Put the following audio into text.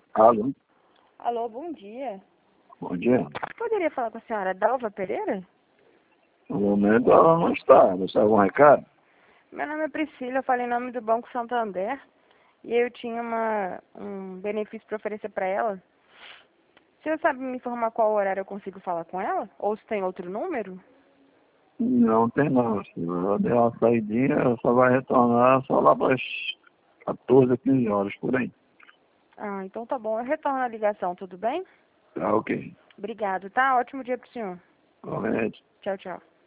Alô, Alô, bom dia. bom dia. Poderia falar com a senhora Dalva Pereira? No momento ela não está. Você tem algum recado? Meu nome é Priscila, eu falei em nome do Banco Santander e eu tinha um benefício para oferecer para ela. O senhor sabe me informar qual horário eu consigo falar com ela? Ou se tem outro número? Não tem não. Se ela der uma saidinha, ela só vai retornar só lá para as 14, 15 horas, por aí. Ah, então tá bom. Eu retorno a ligação, tudo bem? Tá ok. Obrigado, tá? Ótimo dia pro senhor. Correto. Tchau, tchau.